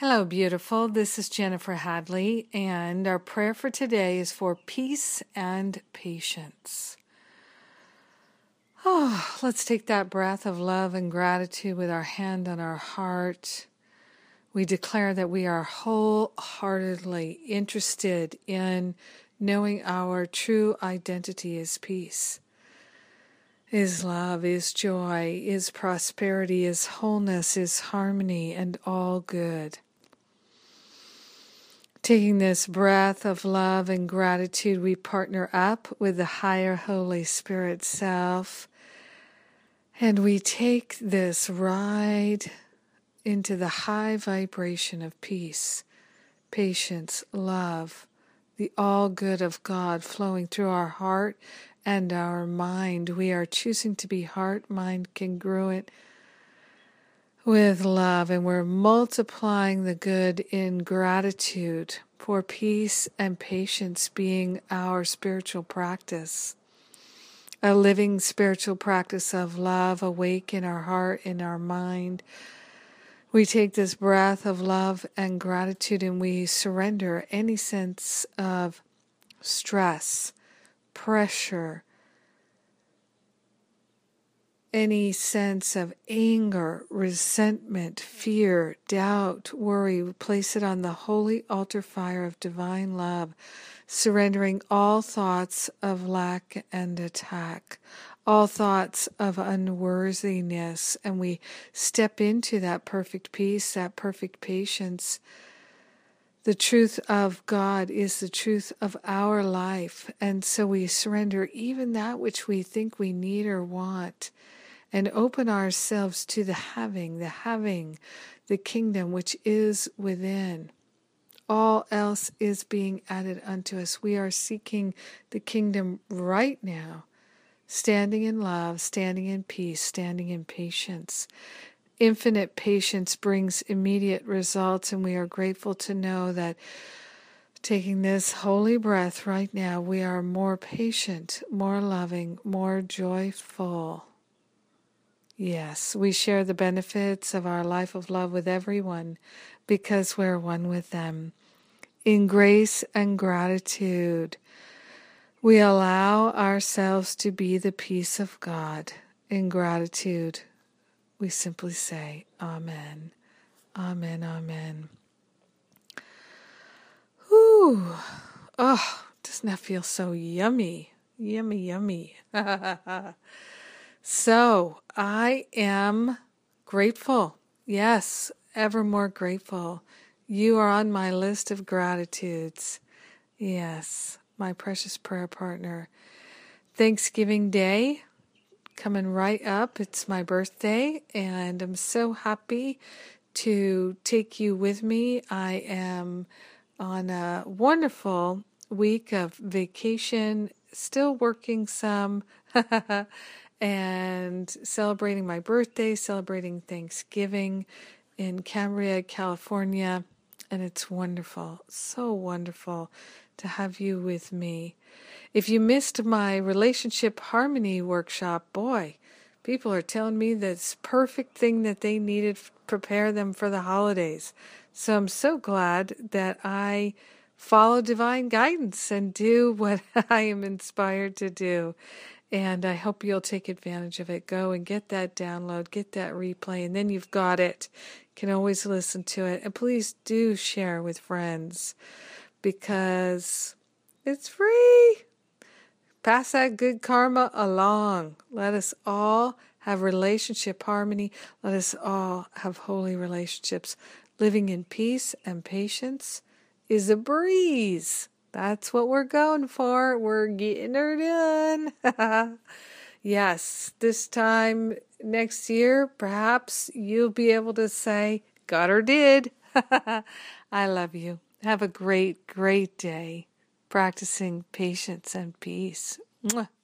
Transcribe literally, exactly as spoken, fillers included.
Hello, beautiful. This is Jennifer Hadley, and our prayer for today is for peace and patience. Oh, let's take that breath of love and gratitude with our hand on our heart. We declare that we are wholeheartedly interested in knowing our true identity is peace, is love, is joy, is prosperity, is wholeness, is harmony, and all good. Taking this breath of love and gratitude, we partner up with the higher Holy Spirit self, and we take this ride into the high vibration of peace, patience, love, the all good of God flowing through our heart and our mind. We are choosing to be heart-mind congruent with love, and we're multiplying the good in gratitude for peace and patience being our spiritual practice, a living spiritual practice of love awake in our heart, in our mind. We take this breath of love and gratitude and we surrender any sense of stress, pressure, any sense of anger, resentment, fear, doubt, worry. We place it on the holy altar fire of divine love, surrendering all thoughts of lack and attack, all thoughts of unworthiness, and we step into that perfect peace, that perfect patience. The truth of God is the truth of our life, and so we surrender even that which we think we need or want, and open ourselves to the having, the having, the kingdom which is within. All else is being added unto us. We are seeking the kingdom right now, standing in love, standing in peace, standing in patience. Infinite patience brings immediate results, and we are grateful to know that taking this holy breath right now, we are more patient, more loving, more joyful. Yes, we share the benefits of our life of love with everyone because we're one with them. In grace and gratitude, we allow ourselves to be the peace of God. In gratitude, we simply say, Amen, Amen, Amen. Whew. Oh, doesn't that feel so yummy? Yummy, yummy. So, I am grateful. Yes, ever more grateful. You are on my list of gratitudes. Yes, my precious prayer partner. Thanksgiving Day coming right up. It's my birthday, and I'm so happy to take you with me. I am on a wonderful week of vacation, still working some, and celebrating my birthday, celebrating Thanksgiving in Cambria, California, and it's wonderful, so wonderful to have you with me. If you missed my relationship harmony workshop, boy, people are telling me that's perfect thing that they needed to prepare them for the holidays. So I'm so glad that I follow divine guidance and do what I am inspired to do. And I hope you'll take advantage of it. Go and get that download, get that replay, and then you've got it. You can always listen to it. And please do share with friends because it's free. Pass that good karma along. Let us all have relationship harmony. Let us all have holy relationships. Living in peace and patience is a breeze. That's what we're going for. We're getting her done. Yes, this time next year, perhaps you'll be able to say, got her did. I love you. Have a great, great day practicing patience and peace. Mwah.